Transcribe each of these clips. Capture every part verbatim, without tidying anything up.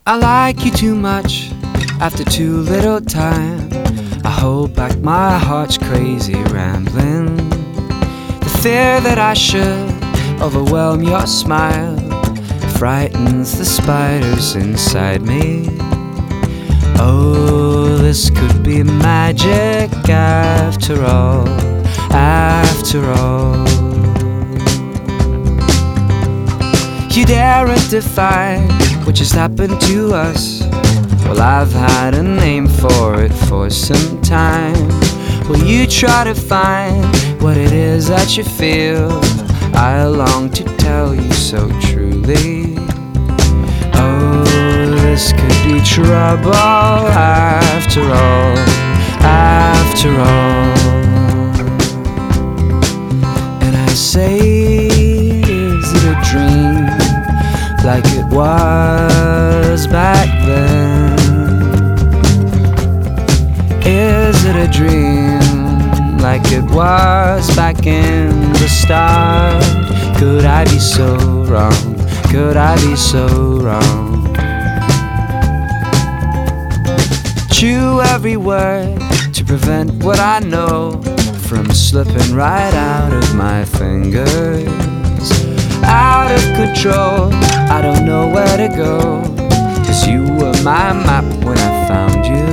I like you too much after too little time. I hold back my heart's crazy rambling. The fear that I should overwhelm your smile frightens the spiders inside me. Oh, this could be magic after all, after all. You daren't define what just happened to us. Well, I've had a name for it for some time. Will you try to find what it is that you feel? I long to tell you so truly. Oh, this could be trouble after all, after all. And I say, is it a dream like it was back then? Is it a dream like it was back in the start? Could I be so wrong? Could I be so wrong? Chew every word to prevent what I know from slipping right out of my fingers. Out of control, I don't know where to go, 'cause you were my map when I found you.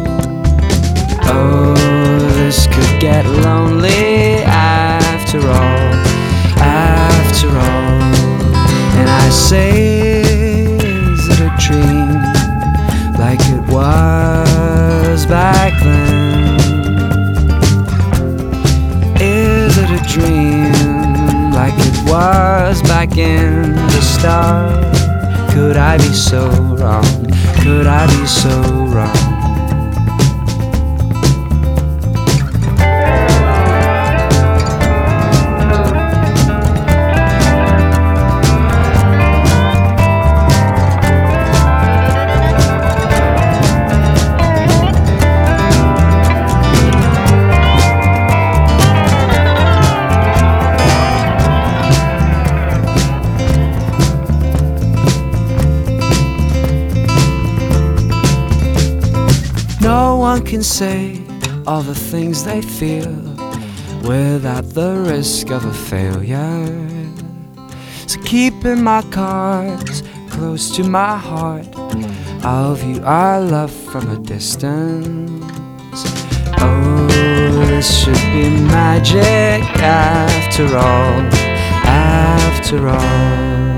Oh, this could get lonely after all, after all. And I say, is it a dream like it was back then? Is it a dream like it was back in the start? Could I be so wrong? Could I be so wrong? No one can say all the things they feel without the risk of a failure. So keeping my cards close to my heart, I'll view our love from a distance. Oh, this should be magic after all, after all.